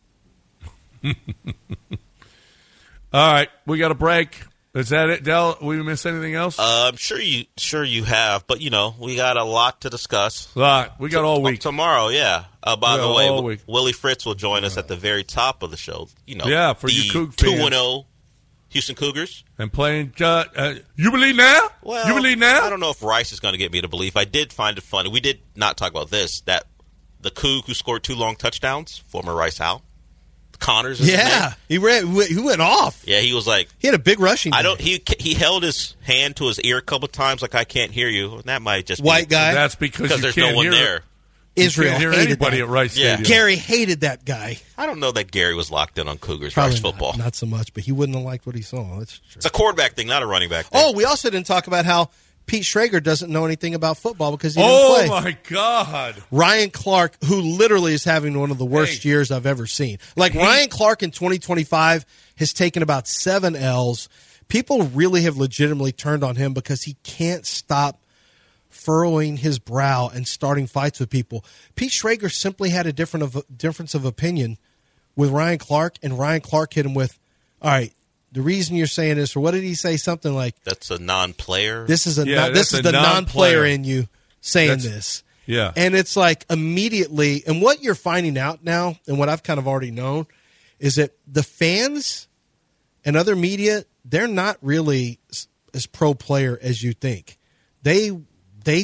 All right, we got a break. Is that it, Del? We miss anything else? Uh, I'm sure you sure you have, but you know we got a lot to discuss. Lot. We got all week. Tomorrow, yeah. Uh, by We the got way, all w- week. Willie Fritz will join us at the very top of the show. You know, Yeah, for the you Coug two fans. and zero Houston Cougars. And playing, uh, uh, you believe now? Well, you believe now? I don't know if Rice is going to get me to believe. I did find it funny. We did not talk about this. That the Coug who scored two long touchdowns, former Rice Howell, Connors. is his Yeah, name. he ran. He went off. Yeah, he was like, He had a big rushing. I day. don't. He he held his hand to his ear a couple times, like I can't hear you. And that might just White be, guy. That's because because you there's can't no one hear there. You Israel can't hear hated anybody that. at Rice Yeah. Stadium. Gary hated that guy. I don't know that Gary was locked in on Cougars Probably Rice football. Not, not so much, but he wouldn't have liked what he saw. That's true. It's a quarterback thing, not a running back thing. Oh, we also didn't talk about how Pete Schrager doesn't know anything about football because he didn't Oh, play. my God. Ryan Clark, who literally is having one of the worst Hey. years I've ever seen. Like, He- Ryan Clark in twenty twenty-five has taken about seven L's. People really have legitimately turned on him because he can't stop furrowing his brow and starting fights with people. Pete Schrager simply had a different of, difference of opinion with Ryan Clark, and Ryan Clark hit him with, all right, the reason you're saying this, or what did he say? Something like, That's a non-player. this is a Yeah, non, this that's is a the non-player non-player. in you saying That's- this. Yeah. And it's like immediately, and what you're finding out now, and what I've kind of already known, is that the fans and other media, they're not really s- as pro player as you think. They they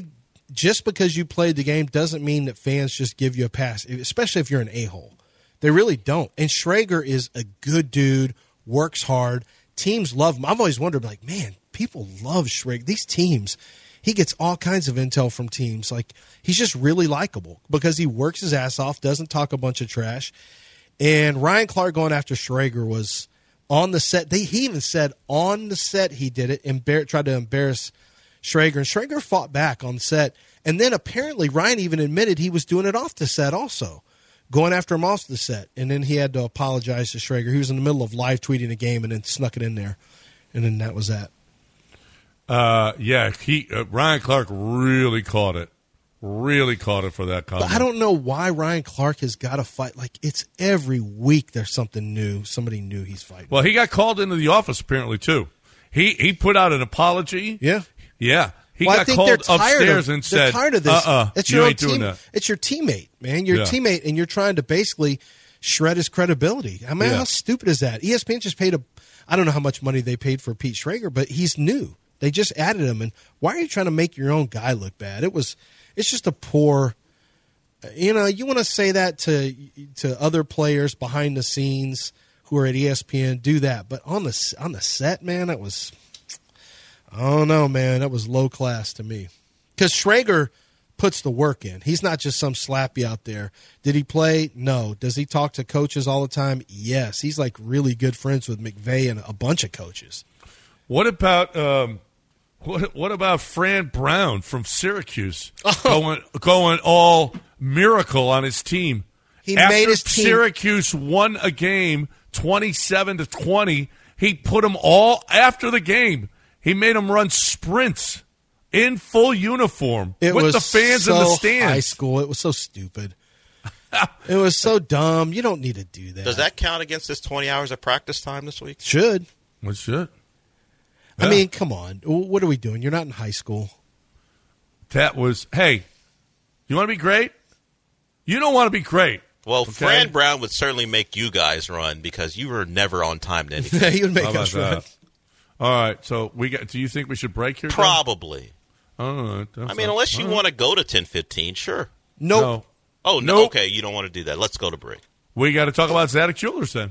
just because you played the game doesn't mean that fans just give you a pass, especially if you're an a-hole. They really don't. And Schrager is a good dude, works hard. Teams love him. I've always wondered, like, man, people love Schrager. These teams, he gets all kinds of intel from teams. Like, he's just really likable because he works his ass off, doesn't talk a bunch of trash. And Ryan Clark going after Schrager was on the set. They, he even said on the set he did it, embar- tried to embarrass Schrager. And Schrager fought back on the set. And then apparently Ryan even admitted he was doing it off the set also, going after him off the set. And then he had to apologize to Schrager. He was in the middle of live tweeting a game and then snuck it in there. And then that was that. Uh, yeah, he uh, Ryan Clark really caught it. Really caught it for that comment. But I don't know why Ryan Clark has got to fight. Like, it's every week there's something new. Somebody new he's fighting. Well, he got called into the office apparently, too. He he put out an apology. Yeah. Yeah. He well, got I think called they're tired upstairs of, and they're said, tired of this. uh-uh, it's you your ain't own doing team, that. It's your teammate, man. Your Yeah. teammate, and you're trying to basically shred his credibility. I mean, Yeah. how stupid is that? E S P N just paid a – I don't know how much money they paid for Pete Schrager, but he's new. They just added him. And why are you trying to make your own guy look bad? It was – it's just a poor – you know, you want to say that to to other players behind the scenes who are at E S P N, do that. But on the on the set, man, that was – I don't know, man. That was low class to me. Because Schrager puts the work in. He's not just some slappy out there. Did he play? No. Does he talk to coaches all the time? Yes. He's like really good friends with McVay and a bunch of coaches. What about um, what what about Fran Brown from Syracuse Oh. going going all miracle on his team? He After made his team. Syracuse won a game twenty-seven to twenty. He put them all after the game. He made them run sprints in full uniform It with was the fans so in the stands. high school. It was so stupid. It was so dumb. You don't need to do that. Does that count against his twenty hours of practice time this week? Should. What should? I Yeah. mean, come on. What are we doing? You're not in high school. That was, hey, you want to be great? You don't want to be great. Well, Okay. Fran Brown would certainly make you guys run because you were never on time to anything. He would make How about us run. that? All right, so we got. Do you think we should break here? John? Probably. All right, that's I mean, all- unless you all right. want to go to ten fifteen, sure. Nope. No. Oh, no. Nope. Okay, you don't want to do that. Let's go to break. We got to talk about Zadok Jewelers then.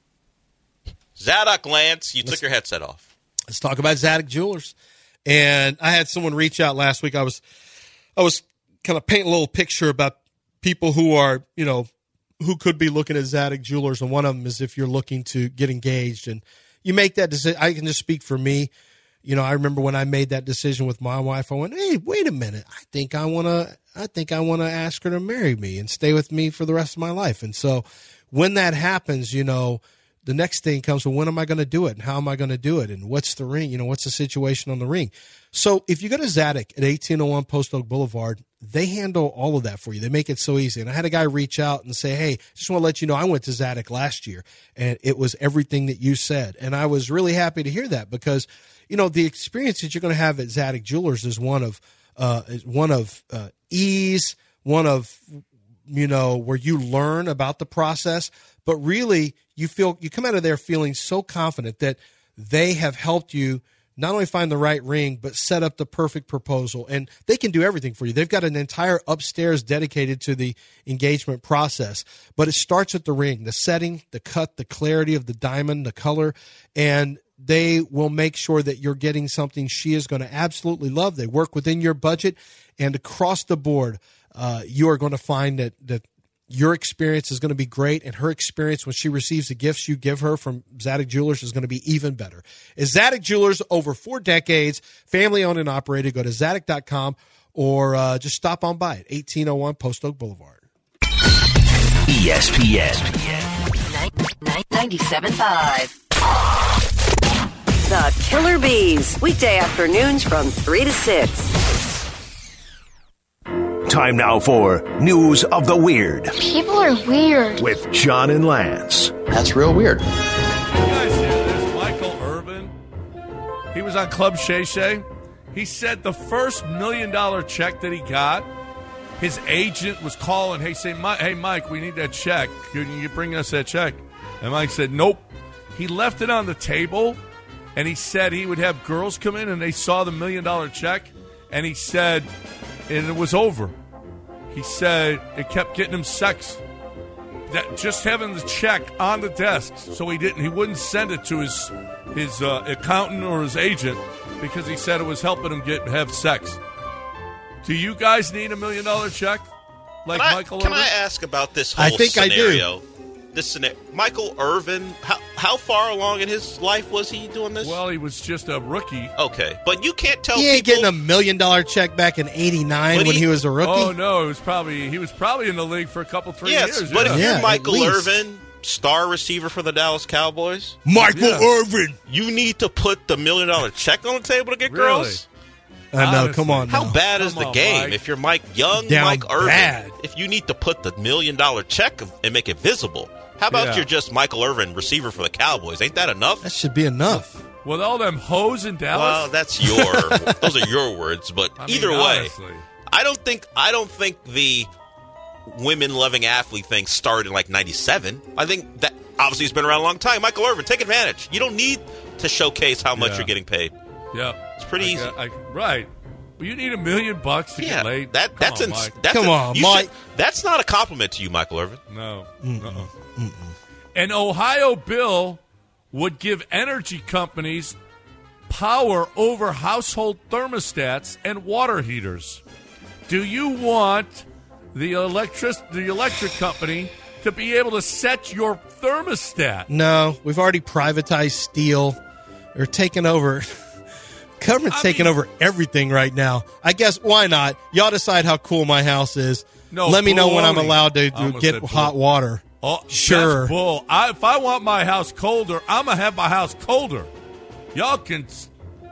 Zadok Lance, you took your headset off. Let's talk about Zadok Jewelers. And I had someone reach out last week. I was, I was kind of painting a little picture about people who are, you know, who could be looking at Zadok Jewelers. And one of them is if you're looking to get engaged and you make that decision. I can just speak for me. You know, I remember when I made that decision with my wife, I went, hey, wait a minute. I think I want to, I think I want to ask her to marry me and stay with me for the rest of my life. And so when that happens, you know, the next thing comes, well, when am I going to do it? And how am I going to do it? And what's the ring? You know, what's the situation on the ring? So if you go to Zadok at eighteen oh one Post Oak Boulevard, they handle all of that for you. They make it so easy. And I had a guy reach out and say, hey, just want to let you know, I went to Zadok last year, and it was everything that you said. And I was really happy to hear that because, you know, the experience that you're going to have at Zadok Jewelers is one of, uh, is one of uh, ease, one of, you know, where you learn about the process, but really you feel, you come out of there feeling so confident that they have helped you not only find the right ring, but set up the perfect proposal. And they can do everything for you. They've got an entire upstairs dedicated to the engagement process. But it starts at the ring, the setting, the cut, the clarity of the diamond, the color. And they will make sure that you're getting something she is going to absolutely love. They work within your budget. And across the board, uh, you are going to find that that your experience is going to be great, and her experience when she receives the gifts you give her from Zadok Jewelers is going to be even better. Is Zadok Jewelers over four decades, family-owned and operated. Go to zadok dot com or uh, just stop on by at eighteen oh one Post Oak Boulevard. E S P N. ninety-seven point five. The Killer Bees, weekday afternoons from three to six. Time now for News of the Weird People are weird. with John and Lance. That's real weird. You guys hear this? Michael Irvin. He was on Club Shay Shay. He said the first million dollar check that he got, his agent was calling, hey, say, Mike, hey, Mike, we need that check. Can you bring us that check? And Mike said, nope. He left it on the table, and he said he would have girls come in, and they saw the million dollar check, and he said, and it was over. He said it kept getting him sex. That just having the check on the desk, so he didn't, he wouldn't send it to his his uh, accountant or his agent because he said it was helping him get have sex. Do you guys need a million dollar check, like can I, Michael? Can Irvin? I ask about this whole I think scenario? I do. This scenario, Michael Irvin. How how far along in his life was he doing this? Well, he was just a rookie. Okay, but you can't tell. He ain't people, getting a million dollar check back in eighty-nine But when he- he was a rookie. Oh no, it was probably he was probably in the league for a couple three Yes, years. but yeah. if Yeah, you're at Michael least. Irvin, star receiver for the Dallas Cowboys, Michael Yeah. Irvin. you need to put the million dollar check on the table to get Really? girls. I know. Honestly. Come on. How now. bad is Come the on, game Mike. if you're Mike Young, Down Mike Irvin? bad. If you need to put the million dollar check and make it visible, how about Yeah. you're just Michael Irvin, receiver for the Cowboys? Ain't that enough? That should be enough. With all them hoes in Dallas. Well, that's your those are your words, but I mean, either way, honestly. I don't think I don't think the women loving athlete thing started in like ninety-seven. I think that obviously it's been around a long time. Michael Irvin, take advantage. You don't need to showcase how much Yeah. you're getting paid. Yeah, It's pretty I easy. got- I- right. Well, you need a million bucks to Yeah, get laid. that Come that's on, ins- Mike. that's Come a- on, you Mike. should- that's not a compliment to you, Michael Irvin. No. Uh-uh. An Ohio bill would give energy companies power over household thermostats and water heaters. Do you want the electric the electric company to be able to set your thermostat? No, we've already privatized steel. They're taking over. Government's I taking mean- over everything right now. I guess why not? Y'all decide how cool my house is. No, Let me know when I'm baloney. allowed to, I to almost get said hot bull. water. Oh, Sure. That's bull. I, if I want my house colder, I'm going to have my house colder. Y'all can s-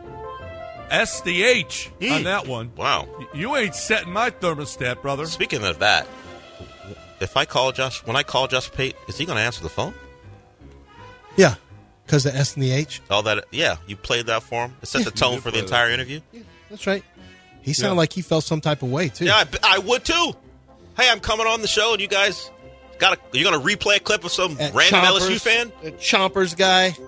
S the H on that one. Wow. Y- You ain't setting my thermostat, brother. Speaking of that, if I call Josh, when I call Josh Pate, is he going to answer the phone? Yeah, because the S and the H. All that, yeah. You played that for him. It set the tone did for the play entire interview. That's right. He sounded Yeah. like he felt some type of way, too. Yeah, I, I would too. Hey, I'm coming on the show, and you guys got a, you're going to replay a clip of some At random Chompers, L S U fan. the Chompers guy.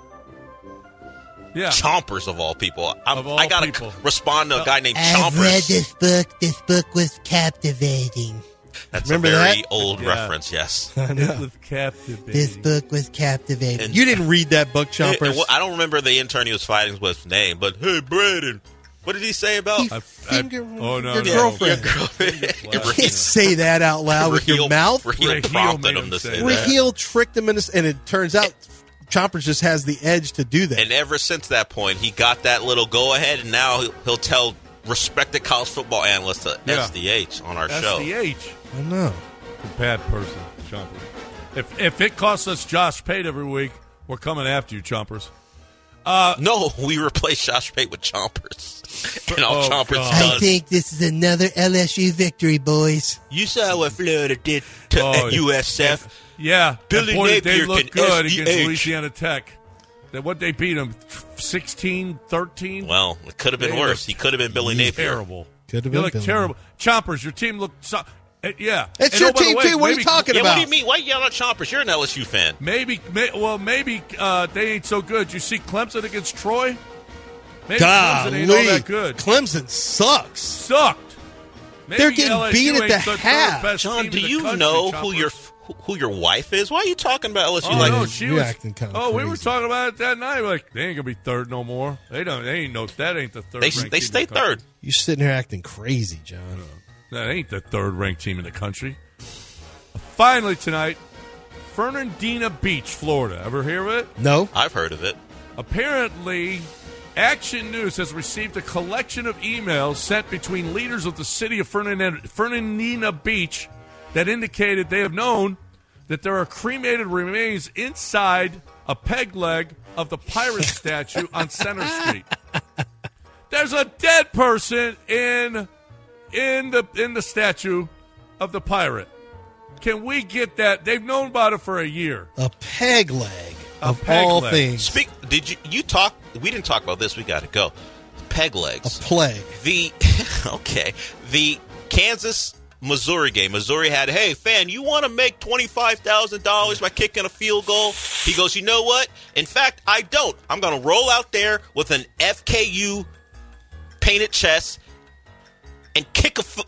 Yeah. Chompers of all people. I'm, Of all I got to people. respond to a guy named I've read Chompers. this book. This book was captivating. That's Remember a very that? old Yeah. reference. Yes. I It know. was captivating. This book was captivating. And- You didn't read that book, Hey, Chompers. well, I don't remember the intern he was fighting with's name, but hey, Braden, what did he say about He I- I- finger oh, no, your no. girlfriend. your girlfriend? You can't say that out loud with your Raheel- mouth. Raheel Raheel prompted made him him to say say that. that. Raheel tricked him into, and it turns out Chompers just has the edge to do that. And ever since that point, he got that little go ahead, and now he'll, he'll tell respected college football analysts to Yeah. S D H on our show. S D H. I know. A bad person, Chompers. If if it costs us Josh Pate every week, we're coming after you, Chompers. Uh, No, we replaced Josh Pate with Chompers. And all Oh, Chompers God. I does. think this is another L S U victory, boys. You saw what Florida did to Oh, at U S F. yeah, Billy and boy, did they Napier look can good S D H. against Louisiana Tech. That what they beat them sixteen thirteen. Well, it could have been They worse. looked He could have been Billy Napier. Terrible. Could have You been look Billy. terrible. Chompers, your team looked. So, uh, yeah, It's And your oh, by the team, way, too. What are you maybe- talking Yeah, about? what do you mean? Why you yelling at Chompers? You're an L S U fan. Maybe, may, well, maybe uh, they ain't so good. You see Clemson against Troy? Maybe Golly. Clemson ain't all that good. Clemson sucks. Sucked. Maybe They're getting L S U beat at ain't the third half. best John, team do in the you country, know who Chompers. your who your wife is? Why are you talking about L S U Oh like no, you- she you was acting kinda Oh, we were crazy. talking about it that night. Like they ain't gonna be third no more. They don't. They ain't no. That ain't the third. they ranked they team stay in the country. third? You sitting here acting crazy, John. That ain't the third ranked team in the country. Finally tonight, Fernandina Beach, Florida. Ever hear of it? No. I've heard of it. Apparently, Action News has received a collection of emails sent between leaders of the city of Fernandina, Fernandina Beach that indicated they have known that there are cremated remains inside a peg leg of the pirate statue on Center Street. There's a dead person in in the in the statue of the pirate. Can we get that? They've known about it for a year. A peg leg A of peg all leg. things. Speak. Did you you talk? We didn't talk about this. We got to go. Peg A legs. plague. The okay. The Kansas Missouri game. Missouri had, hey fan, you want to make twenty five thousand dollars by kicking a field goal? He goes, you know what? In fact, I don't. I'm going to roll out there with an F K U painted chest and kick a f-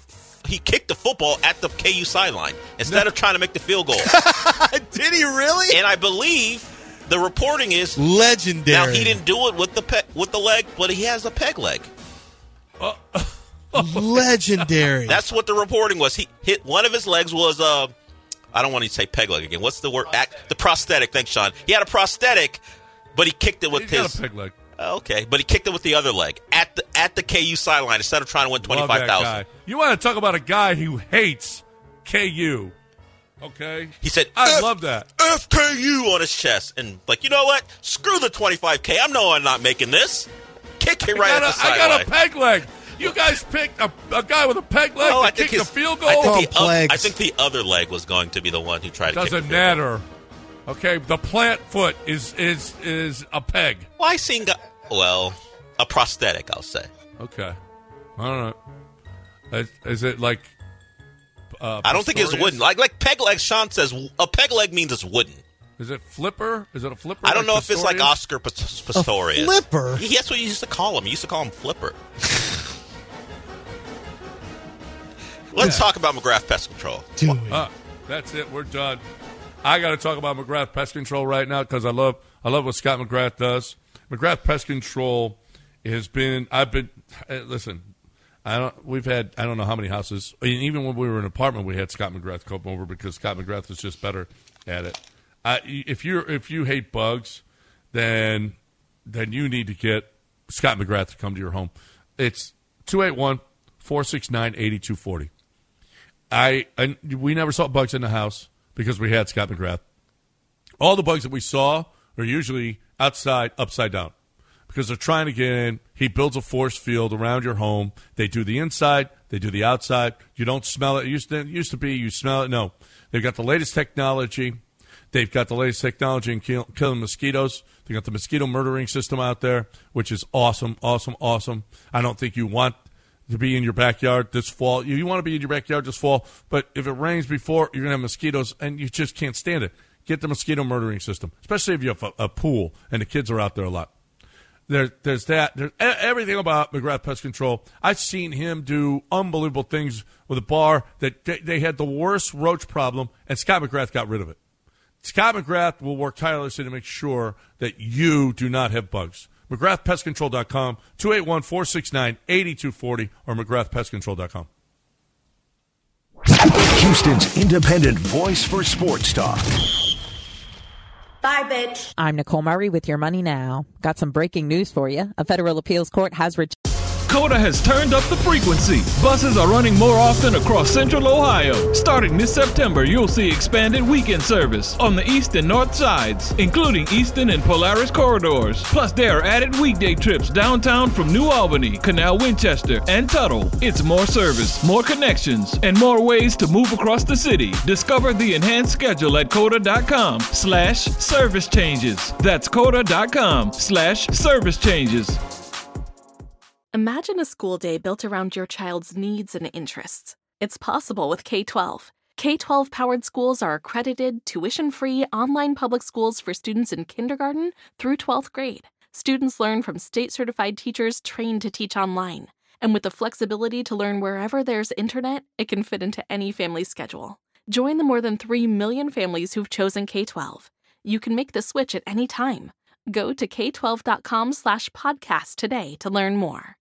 he kicked the football at the K U sideline instead of trying to make the field goal. Did he really? And I believe the reporting is legendary. Now he didn't do it with the pe- with the leg, but he has a peg leg. Uh, legendary. That's what the reporting was. He hit one of his legs was uh, I don't want to say peg leg again. What's the word? Act, the prosthetic. Thanks, Sean. He had a prosthetic, but he kicked it with He's his got a peg leg. Okay, but he kicked it with the other leg at the at the K U sideline instead of trying to win twenty five thousand. You want to talk about a guy who hates K U? Okay, he said, "I F- love that F K U on his chest," and like, you know what? Screw the twenty five K. I know I'm not making this. Kick it right I at got, the a, sideline. I got a peg leg. You guys picked a, a guy with a peg leg No, to I think kick his, the field goal. I think the, other, I think the other leg was going to be the one who tried to kick the Doesn't field matter. goal. Okay, the plant foot is is is a peg. Well, I seen guy, well, a prosthetic, I'll say. Okay, I don't know. Is, is it like? Uh, I don't think it's wooden. Like like peg leg. Sean says a peg leg means it's wooden. Is it flipper? Is it a flipper? I don't like know if it's like Pistorius? Oscar Pistorius. A flipper? He, that's what he used to call him. He used to call him Flipper. Let's Yeah. talk about McGrath Pest Control. Uh, that's it. We're done. I got to talk about McGrath Pest Control right now because I love I love what Scott McGrath does. McGrath Pest Control has been. I've been. Uh, listen, I don't. We've had. I don't know how many houses. I mean, even when we were in an apartment, we had Scott McGrath come over because Scott McGrath is just better at it. Uh, if you if you hate bugs, then then you need to get Scott McGrath to come to your home. It's two eight one, four six nine, eight two four zero. I, I we never saw bugs in the house because we had Scott McGrath. All the bugs that we saw are usually outside, upside down, because they're trying to get in. He builds a force field around your home. They do the inside, they do the outside. You don't smell it. It used to, it used to be you smell it. No, they've got the latest technology. They've got the latest technology in kill, killing mosquitoes. They got the mosquito murdering system out there, which is awesome, awesome, awesome. I don't think you want to be in your backyard this fall. You, you want to be in your backyard this fall, but if it rains before, you're going to have mosquitoes, and you just can't stand it. Get the mosquito murdering system, especially if you have a, a pool and the kids are out there a lot. There, there's that. There's everything about McGrath Pest Control. I've seen him do unbelievable things with a bar that they, they had the worst roach problem, and Scott McGrath got rid of it. Scott McGrath will work tirelessly to make sure that you do not have bugs. McGrath Pest Control dot com, two eight one, four six nine, eight two four zero, or McGrath Pest Control dot com. Houston's independent voice for sports talk. Bye, bitch. I'm Nicole Murray with your money now. Got some breaking news for you. A federal appeals court has rejected. Coda has turned up the frequency. Buses are running more often across Central Ohio. Starting this September, you'll see expanded weekend service on the east and north sides, including Easton and Polaris corridors. Plus, there are added weekday trips downtown from New Albany, Canal Winchester, and Tuttle. It's more service, more connections, and more ways to move across the city. Discover the enhanced schedule at coda.com slash service changes. That's coda.com slash service changes. Imagine a school day built around your child's needs and interests. It's possible with K twelve. K twelve powered schools are accredited, tuition-free, online public schools for students in kindergarten through twelfth grade. Students learn from state-certified teachers trained to teach online. And with the flexibility to learn wherever there's internet, it can fit into any family schedule. Join the more than three million families who've chosen K twelve. You can make the switch at any time. Go to k twelve dot com slash podcast today to learn more.